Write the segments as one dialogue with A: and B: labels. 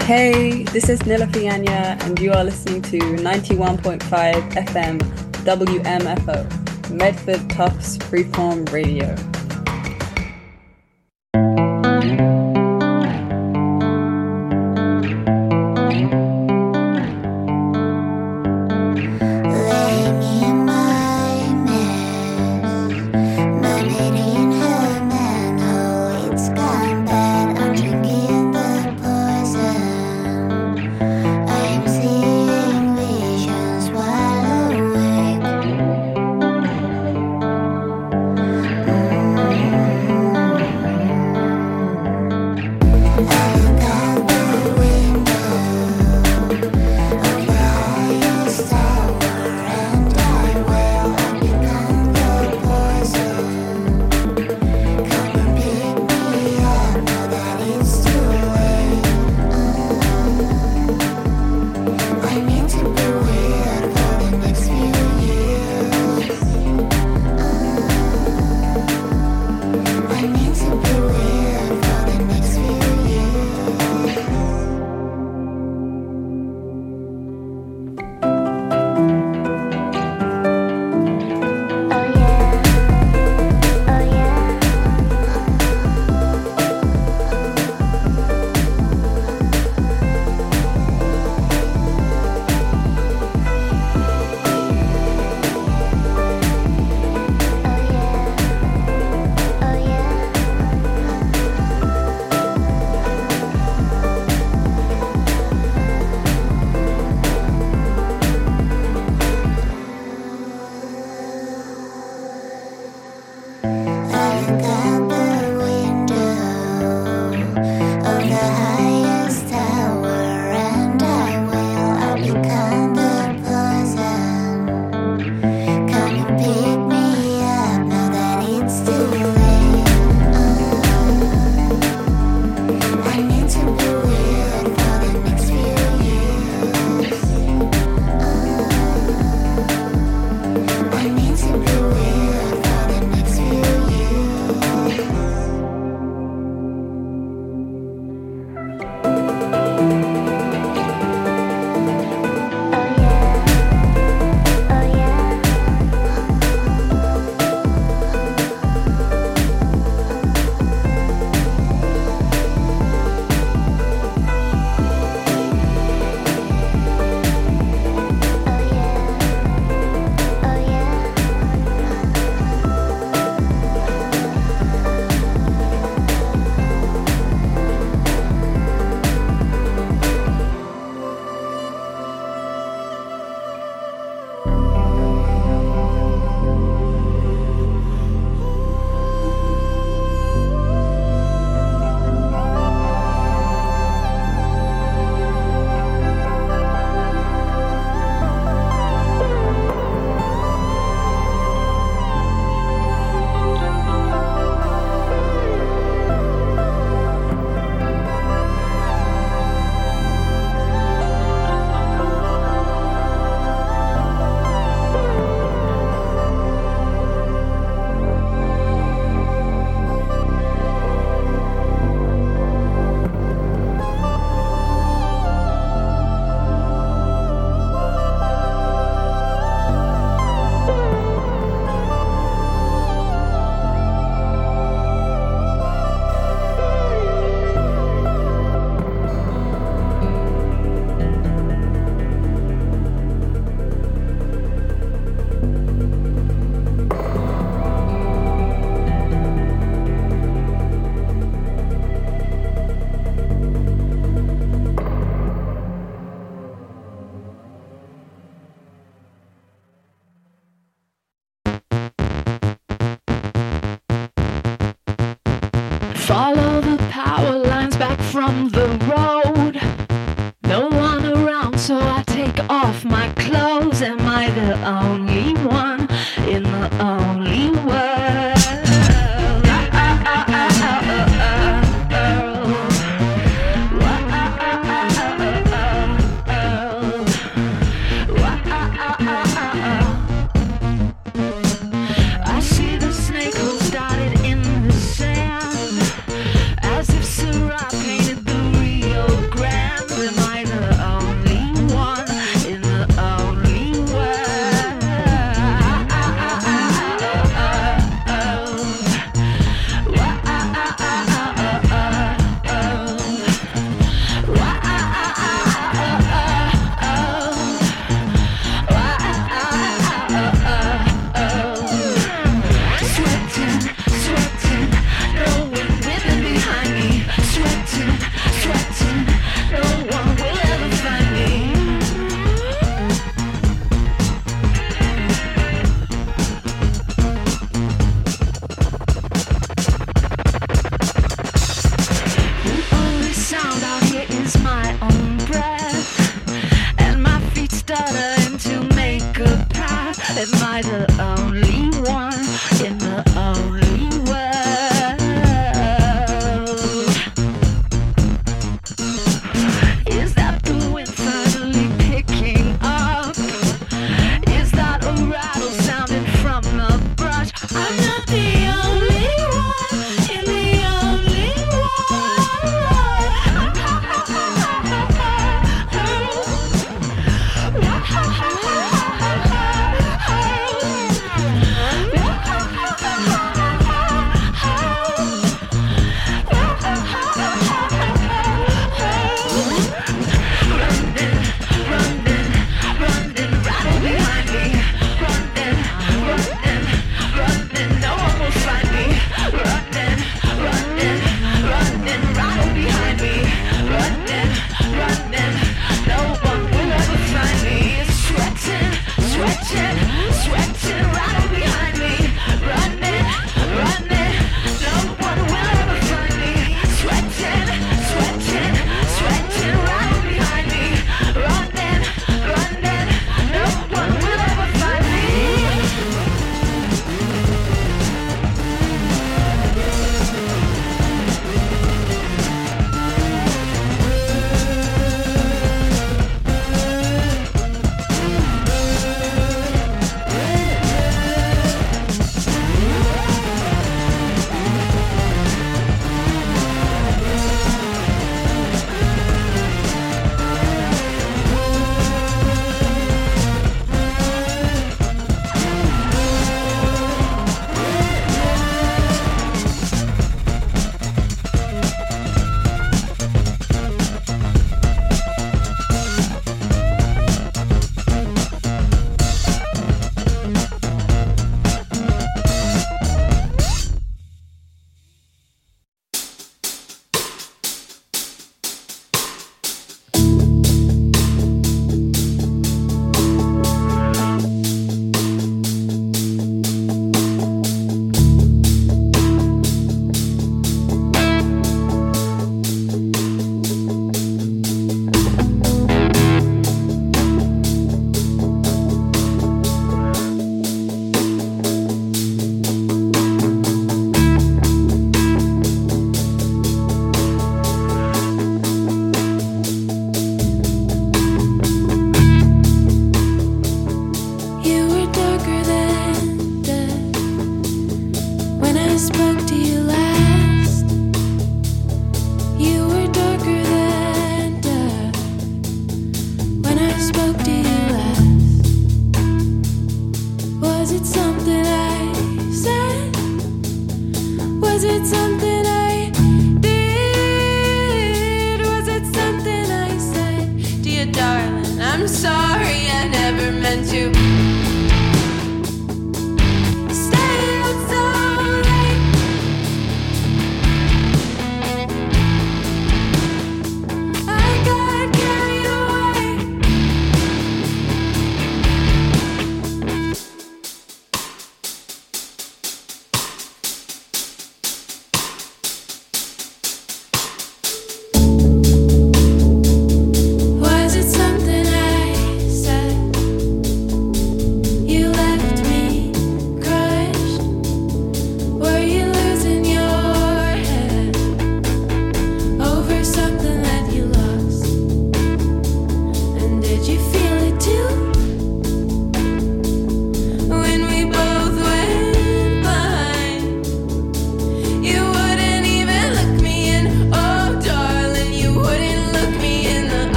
A: Hey, this is Nila Fianya, and you are listening to 91.5 FM WMFO, Medford Tufts Freeform Radio.
B: Follow the power lines back from the road. No one around, so I take off my clothes. Am I the only one in the only world? I see the snake hole started in the sand, as if Syrah painted the Rio Grande.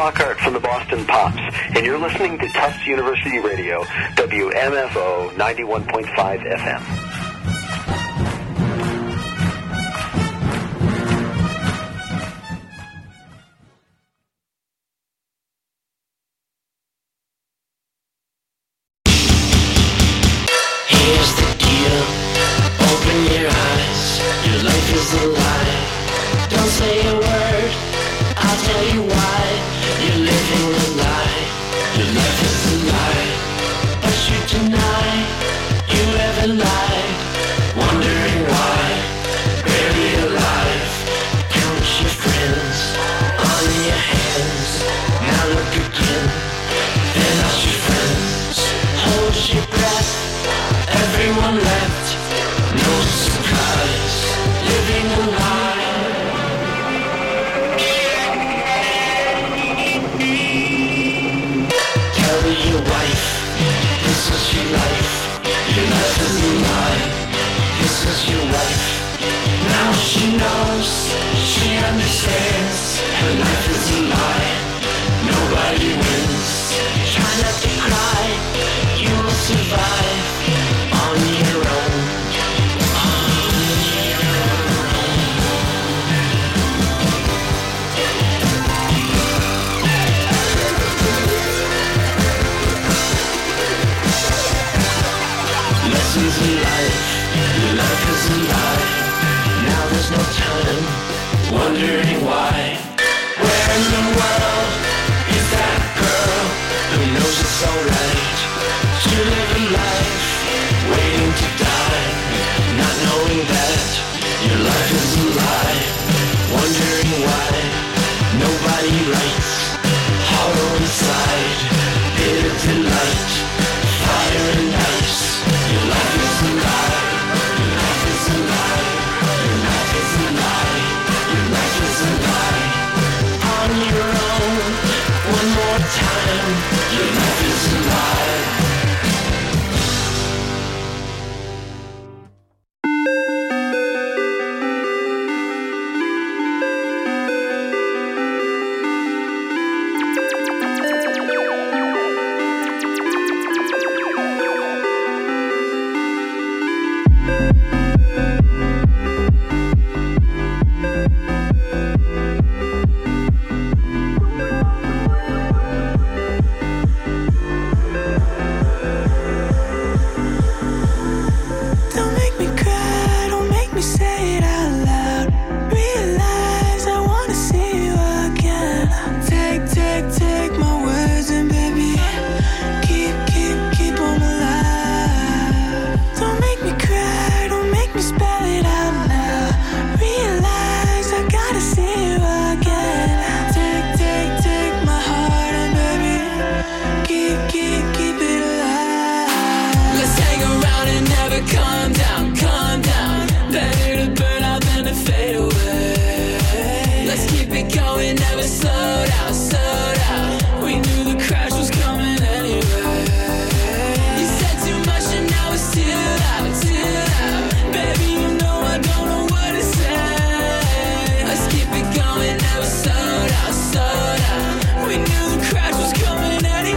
C: Lockhart from the Boston Pops, and you're listening to Tufts University Radio, WMFO 91.5 FM.
D: Here's the deal, open your eyes, your life is a lie. Don't say a word, I'll tell you why. You're living a lie, your life is a lie. But you deny you ever lied, wondering why. Barely alive, count your friends on your hands. Now look again, they're not your friends. Hold your breath, everyone left, no surprise, living a lie. Tell your wife, this is your life is a lie, this is your wife. Now she knows, she understands, her life is a lie, nobody wins. Try not to cry, you will survive on your own. Lessons in life, your life is a lie. Now there's no time, wondering why. Where in the world is that girl who knows it's alright to live a life, waiting to die, not knowing that your life is a lie, wondering why nobody writes, hollow inside, bitter delight, fire and ice. Your life is a lie, your life is a lie, your life is a lie, your life is a lie. On your own, one more time, your life is a lie.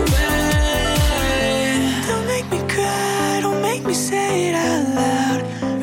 E: Don't make me cry, don't make me say it out loud.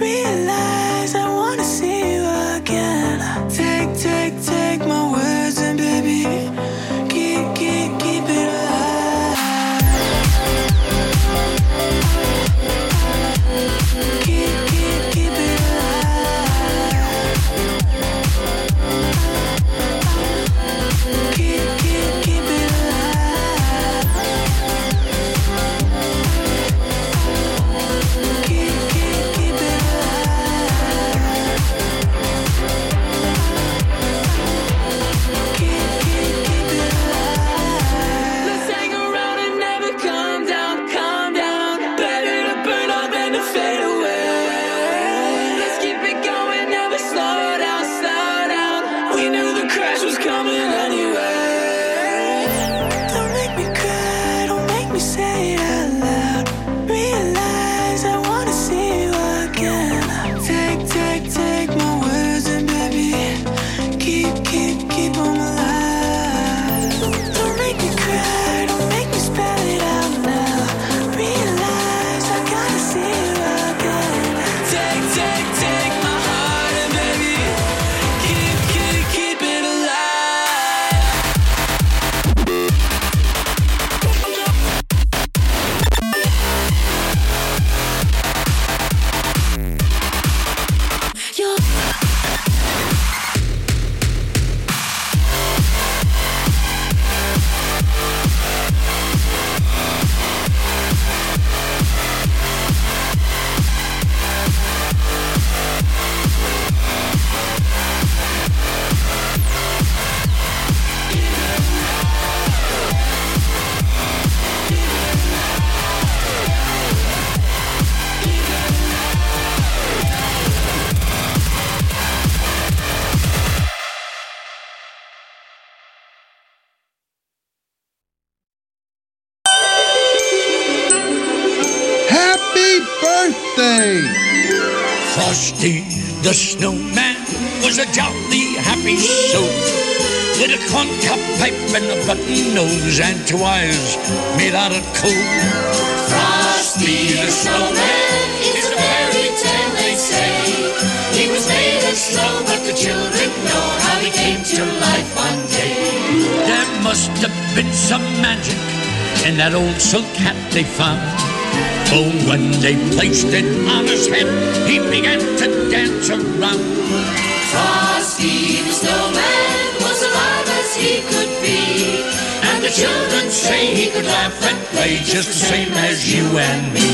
E: Frosty the snowman was a jolly happy soul, with a corncob pipe and a button nose and two eyes made out of coal.
D: Frosty the snowman is a fairy tale, they say. He was made of snow, but the children know how he came to life one day.
E: There must have been some magic in that old silk hat they found. Oh, when they placed it on his head, he began to dance around.
D: Frosty the snowman was alive as he could be, and the children say he could laugh and play just the same as you and me.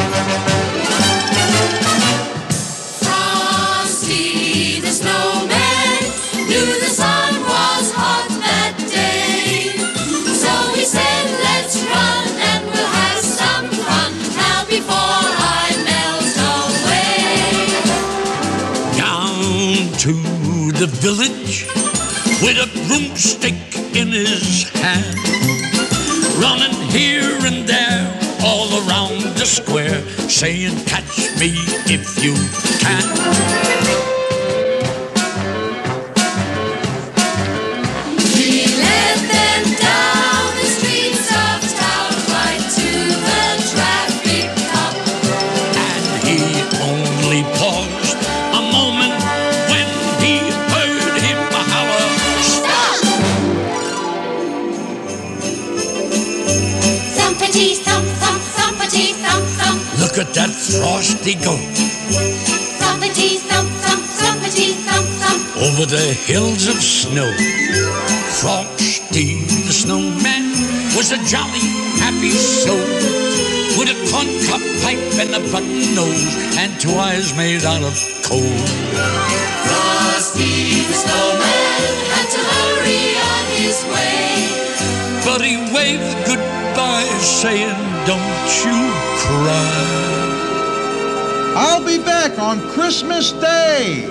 D: Frosty the snowman knew the sun was hot that day, so he said, let's run and we'll have some fun now before I melt away.
E: Down to the village with a broomstick in his hand, running here and there all around the square, saying, catch me if you can.
D: He led them down the streets of town, right to the traffic cop.
E: And he only paused a moment when he heard him holler,
D: Stop! Thumpity thump thump, thumpity thump thump.
E: look at that Frosty go
D: Thumpity thump thump, thumpity thump thump.
E: over the hills of snow. Frosty the snowman was a jolly happy soul, with a corncob pipe and a button nose and two eyes made out of coal.
D: Frosty the snowman had to hurry on his way,
E: But he waved goodbye, saying, don't you cry.
F: I'll be back on Christmas Day.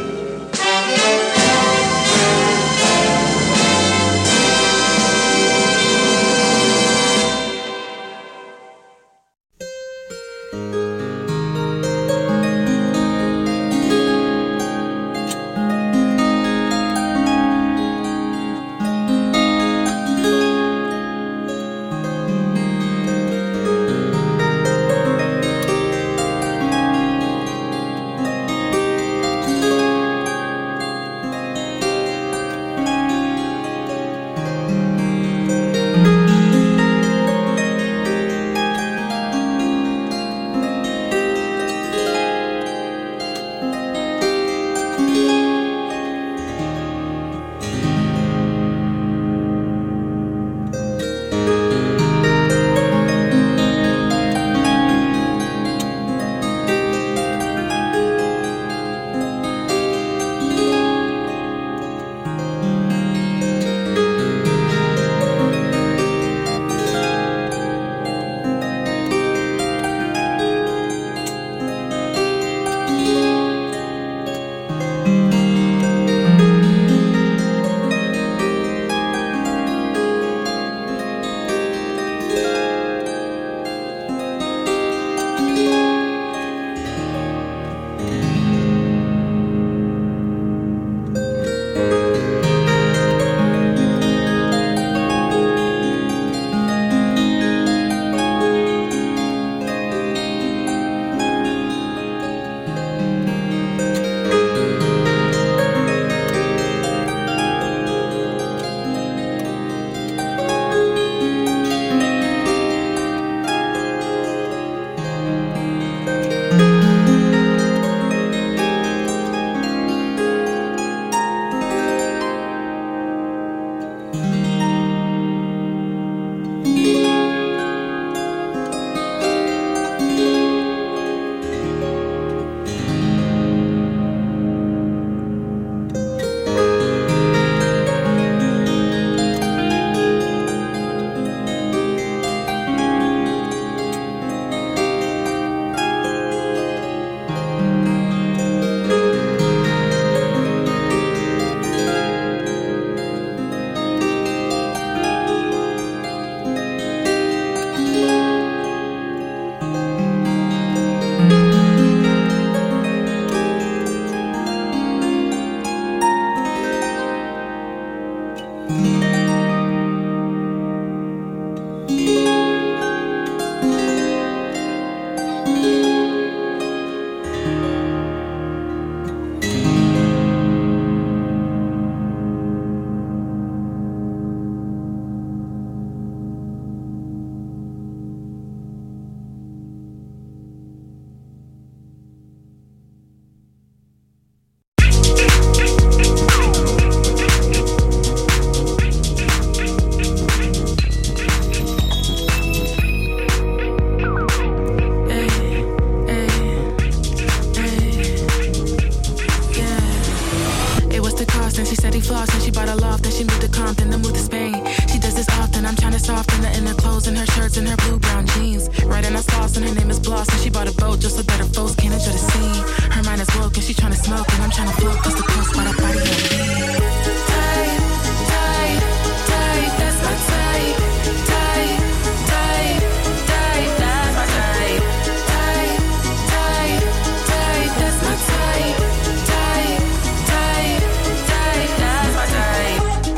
G: over, better foes can't enjoy the scene. Her mind is woke and she tryna smoke, and I'm tryna float coast to coast by the body on me. Tight, tight, tight, that's my type. Tight, tight, tight, that's my type. Tight, tight, tight, that's my type. Tight, tight, tight, that's my type.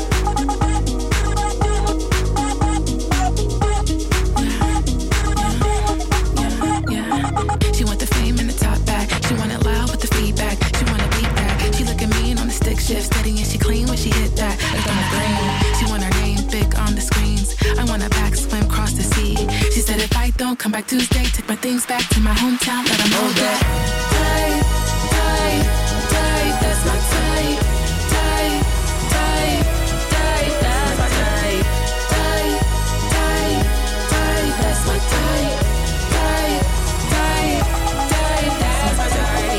G: She want the fame and the top back. She want it loud with the feedback. She wanna beat that. She look at me and on the stick shift, steady and she clean when she hit that. Like on the green. She want her name big on the screens. I want a back swim cross the sea. She said if I don't come back Tuesday, take my things back to my hometown, let 'em know that. Tight, tight, tight, that's my type. Tight, tight, tight, that's my type. Tight, tight, tight, that's my type. Tight, tight, tight, that's my type.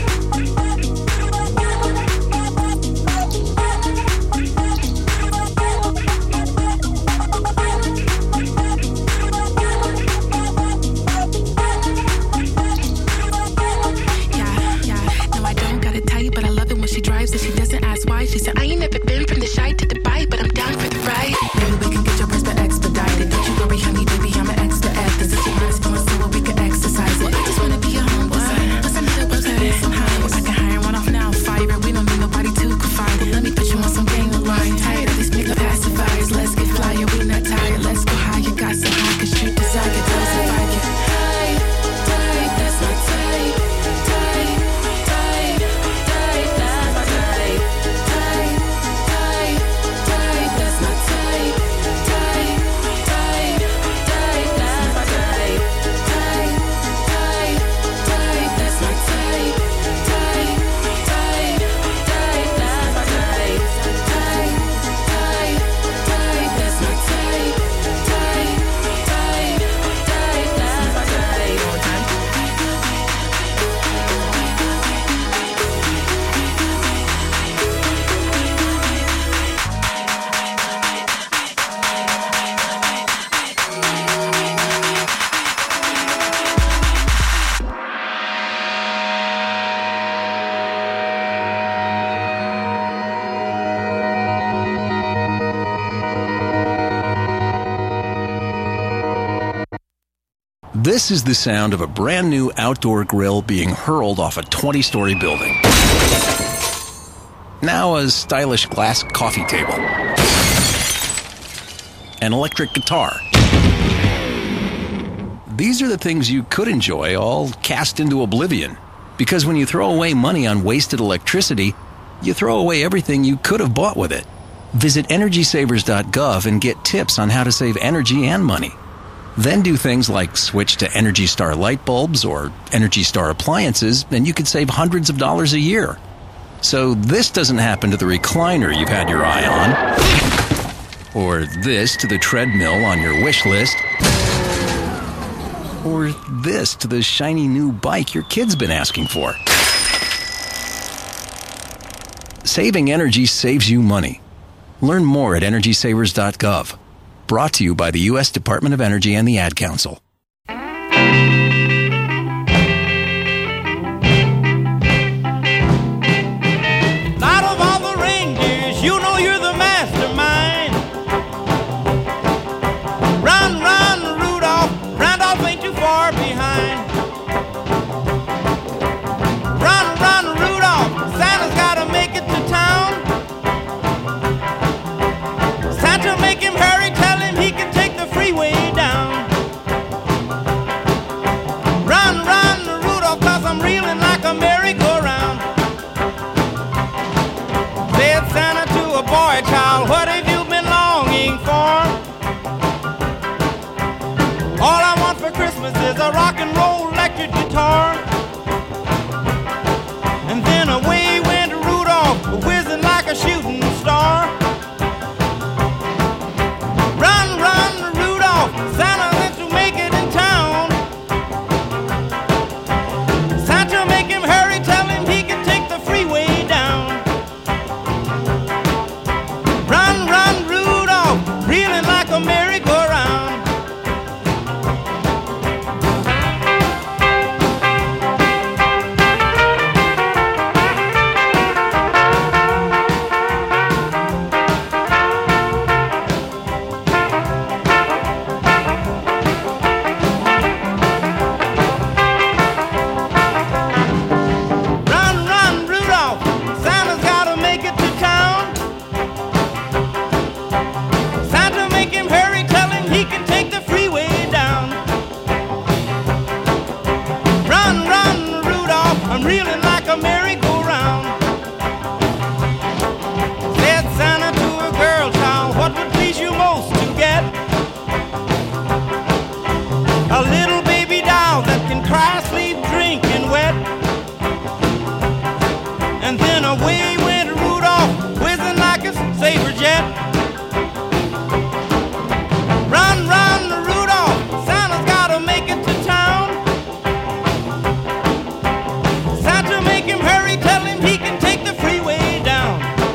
G: No, I don't got it tight, but I love it when she drives and she doesn't ask why. She said, I ain't never been from the shy to the bite, but I'm down for the ride. Maybe we can get your breast expedited. Don't you worry, honey, baby, I'm an expert at this. If your mind is feeling slow, we can exercise it. I just wanna be a home designer. Listen to the website somehow. I can hire one off now, fire it. We don't need nobody to confide in. Let me put you on some gang of line. Tired of these nigga pacifiers. Let's get flyer, we not tired. Let's go higher, got so high, cause you desire it. Those if I get tight, tight, that's my type. Tight, tight, tight, that's my type. Tight, tight, tight, that's my type. Tight, tight, tight, that's my type. Tight, tight, tight, that's my type. Tight, tight, tight, that's my type. Tight, tight, tight, that's my type. Tight, tight, tight, that's my type.
H: This is the sound of a brand new outdoor grill being hurled off a 20-story building. Now a stylish glass coffee table. An electric guitar. These are the things you could enjoy, all cast into oblivion. Because when you throw away money on wasted electricity, you throw away everything you could have bought with it. Visit EnergySavers.gov and get tips on how to save energy and money. Then do things like switch to Energy Star light bulbs or Energy Star appliances, and you could save hundreds of dollars a year. So this doesn't happen to the recliner you've had your eye on, or this to the treadmill on your wish list, or this to the shiny new bike your kid's been asking for. Saving energy saves you money. Learn more at EnergySavers.gov. Brought to you by the U.S. Department of Energy and the Ad Council.
I: Out of all the reindeers, you know you're the mastermind. Run, run, Rudolph. Randolph ain't too far behind. Run, run, Rudolph. Santa's gotta make it to town. Santa, make him hurry. Tell him he can take the freeway down. Run, run, Rudolph, 'cause I'm reeling like a merry-go-round. Said Santa to a boy child, what have you been longing for? All I want for Christmas is a rock and roll electric guitar. And then away went Rudolph, whizzing like a shooting star. Run, run, Rudolph, Santa wants to make it in town. Santa, make him hurry, tell him he can take the freeway down. Run, run, Rudolph, reeling like a merry-go-round. I'm reeling like a merry-go-round. Said Santa to a girl child, what would please you most to get? A little baby doll that can cry, sleep, drink, and wet. And then away went Rudolph, whizzing like a saber jet. Run, run, Rudolph, Santa's gotta make it to town. Santa, make him hurry, tell him he can take the freeway down.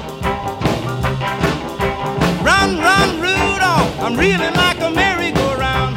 I: Run, run, Rudolph, I'm reeling like a merry-go-round.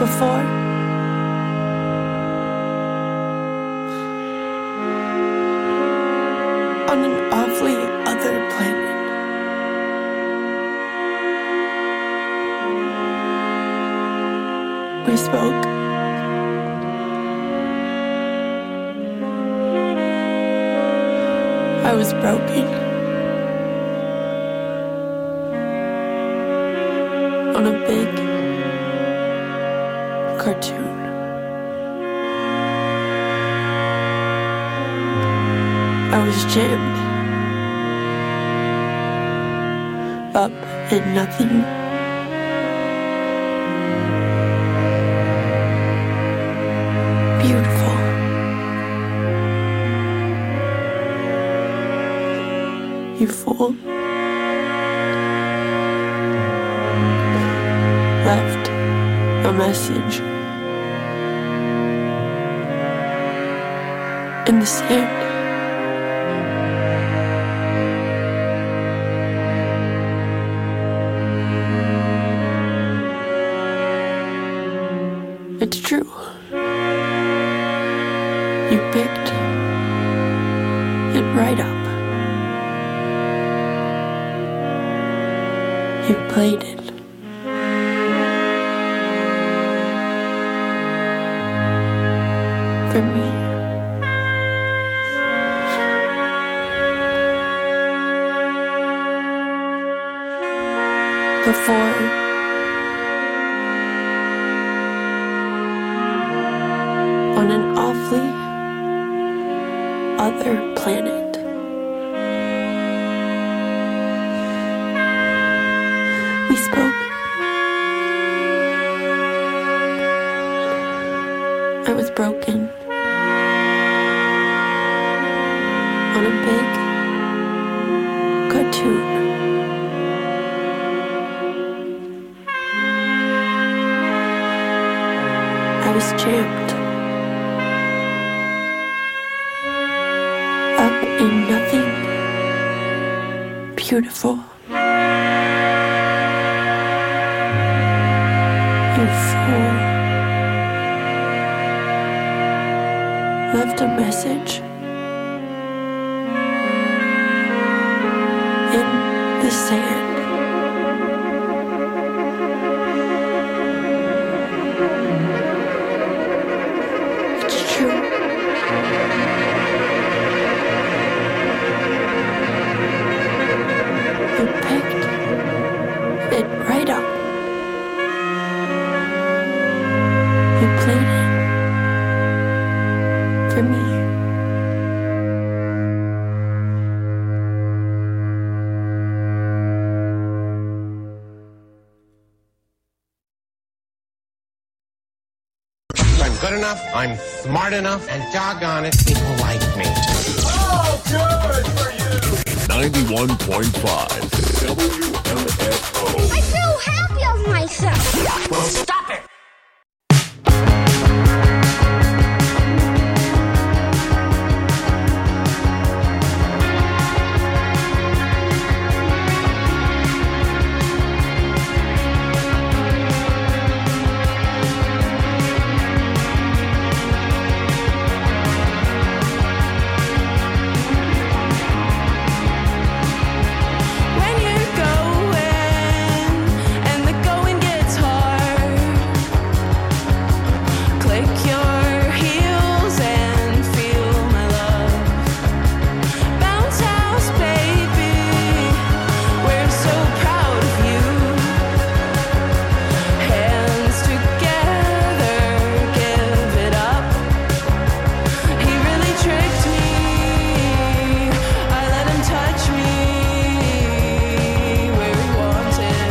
J: before. On an awfully other planet. We spoke. I was broken. On a big cartoon. I was jammed up in nothing. Beautiful. You fool. Left a message in the sand. It's true. You picked it right up. You played it. For me. Before. On an awfully other planet. We spoke. I was broken. On a big cartoon. I was jammed up in nothing. Beautiful. You fool. Left a message in the sand. It's true. You picked it right up. You played it for me.
K: I'm good enough, I'm smart enough, and doggone it, people like me.
L: Oh, good for you!
M: 91.5 WMFO.
L: I feel happy of myself. Well, stop it!
J: When you're going and the going gets hard, click your heels and feel my love. Bounce house, baby, we're so proud of you. Hands together, give it up. He really tricked me. I let him touch me where he wanted.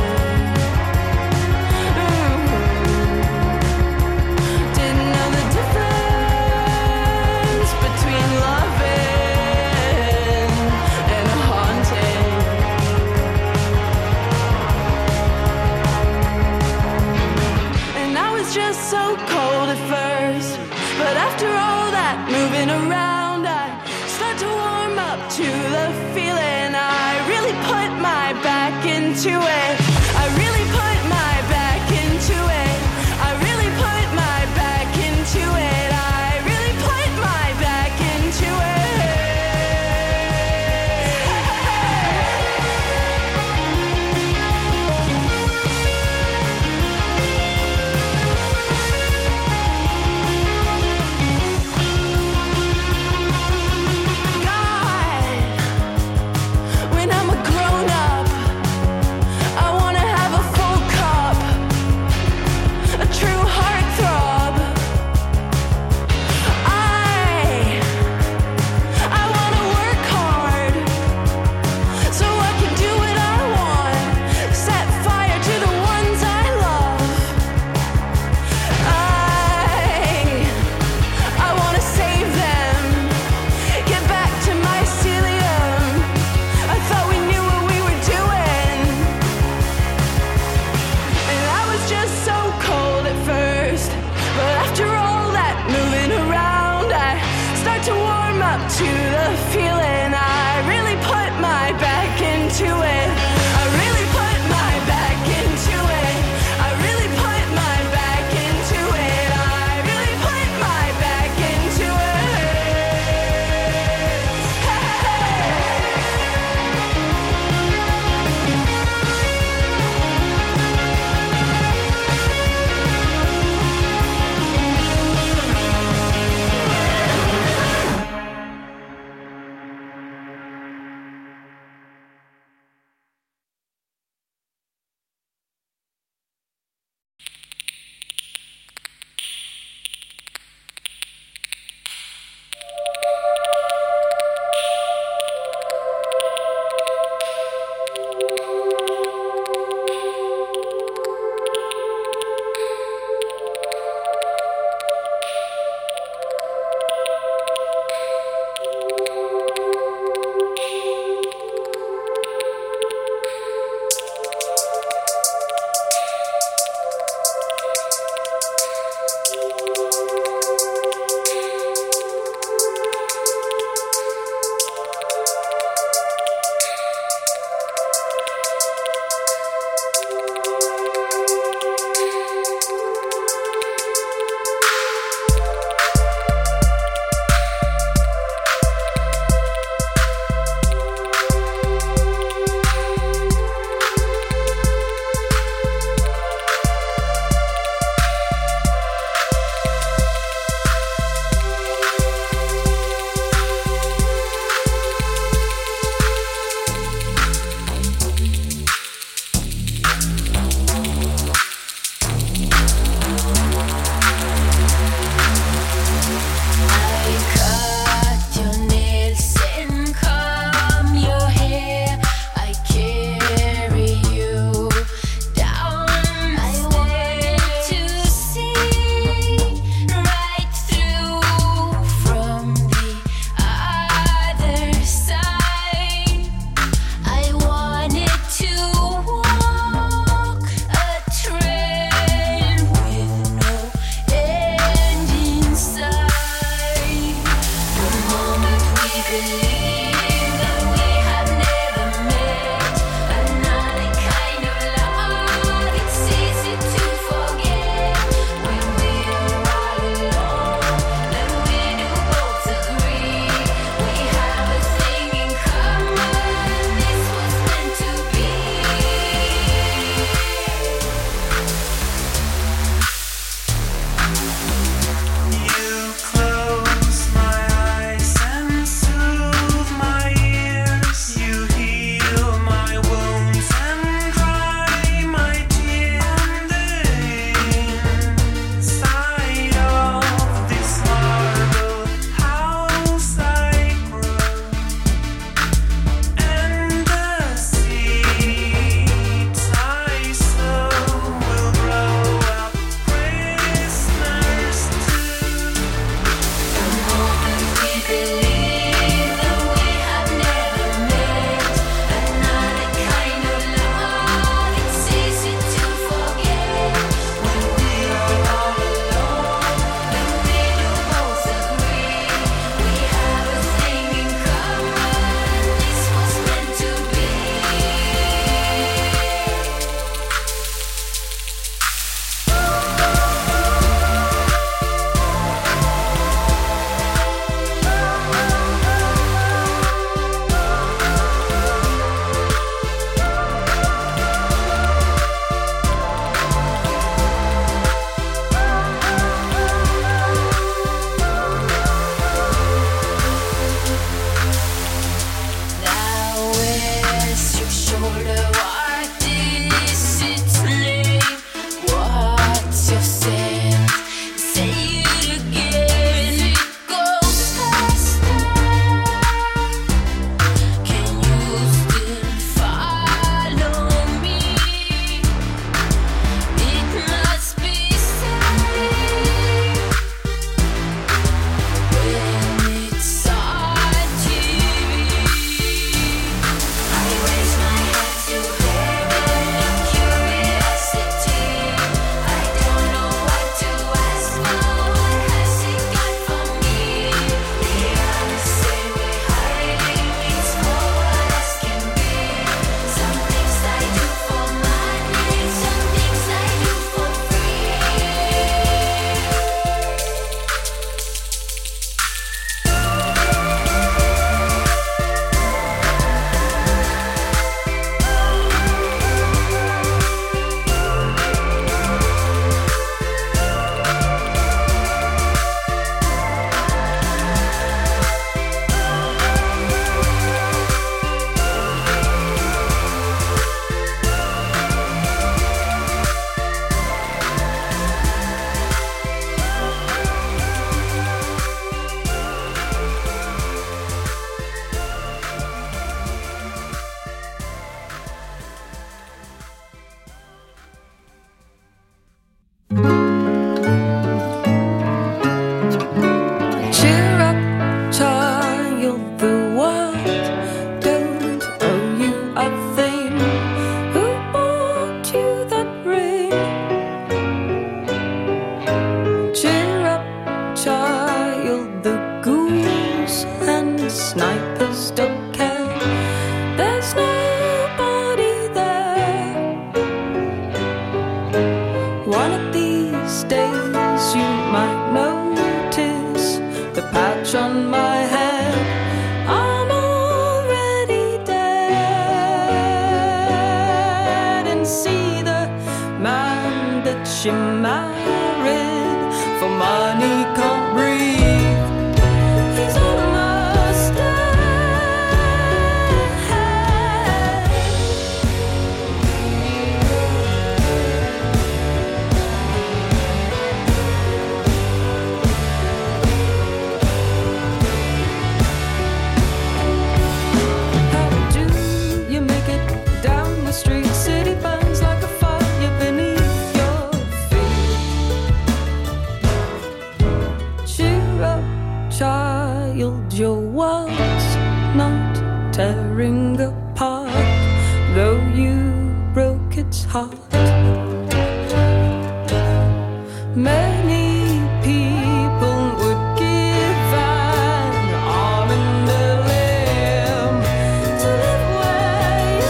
J: Didn't know the difference between loving and haunting. And I was just so cold at first, but after all that moving around, I start to warm up to the feeling. I really put my back into it. I really put my back into it. I really put thing. Who bought you that ring? Cheer up, child, the ghouls and snipers don't care. There's nobody there. One of these days you might notice the patch on my head. I'm already dead. And see the man that she married for money can't breathe. He's almost child, your world's not tearing apart, though you broke its heart. Many people would give an arm and a limb to live where you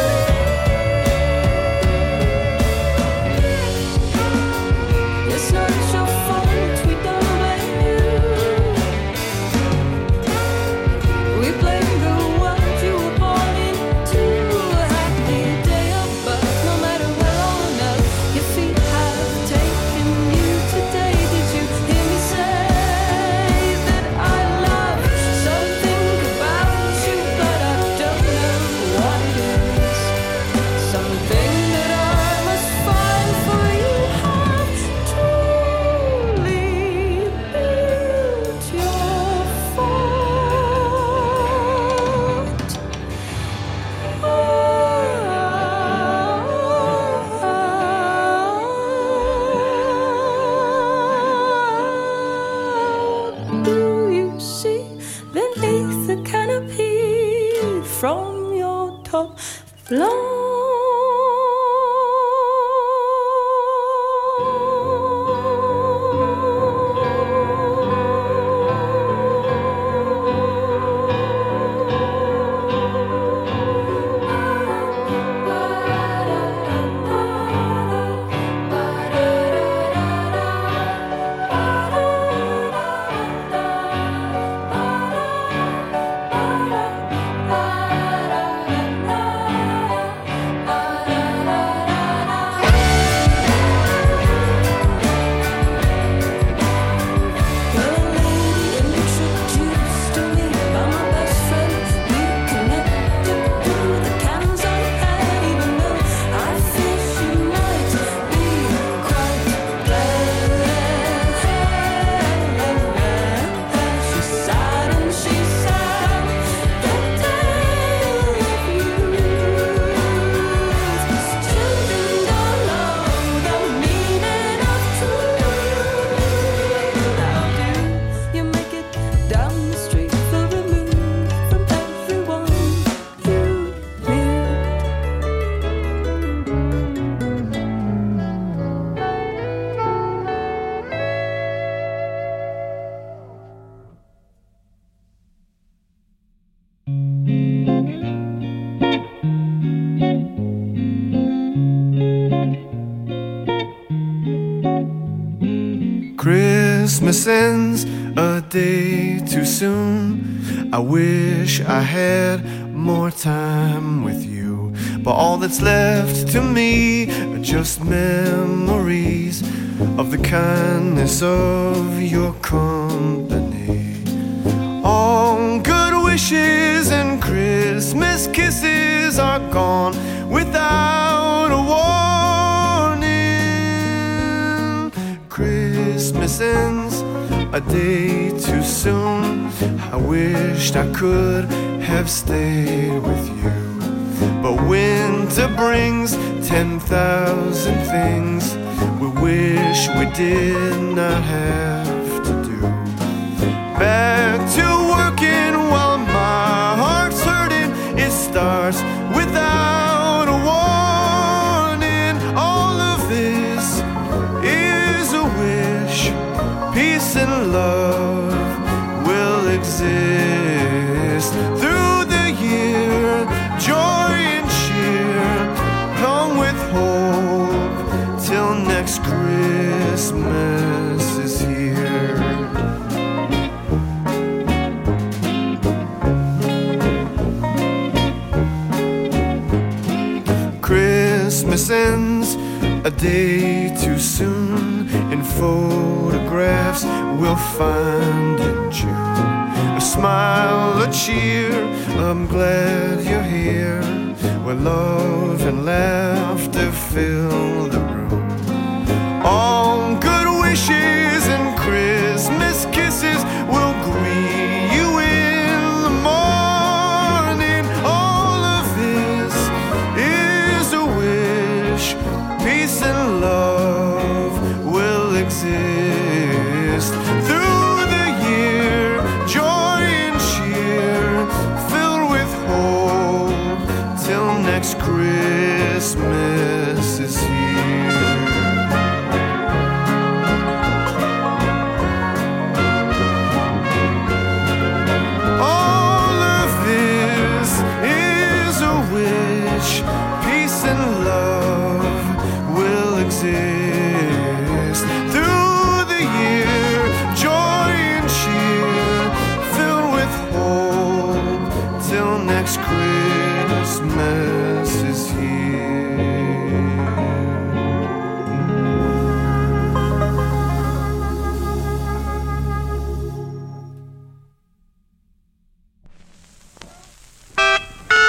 J: live. It's not your fault, we don't blame you. We blame the world you were born into. A happy day of birth, no matter where on earth your feet have taken you today. Did you hear me say that I love something about you, but I don't know what it is? Something that I must find, for you have truly built your fort. Do you see beneath the canopy from your top floor?
N: Christmas ends a day too soon. I wish I had more time with you, but all that's left to me are just memories of the kindness of your company. All good wishes and Christmas kisses are gone without a warning. Christmas ends a day too soon. I wished I could have stayed with you, but winter brings 10,000 things we wish we did not have to do. Back to working while my heart's hurting. It starts without Christmas is here. Christmas ends a day too soon. In photographs we'll find in June a smile, a cheer. I'm glad you're here, where love and laughter fill the room. All good wishes and Christmas kisses will greet you in the morning. All of this is a wish, peace and love will exist through the year. Joy and cheer, filled with hope, till next Christmas is here.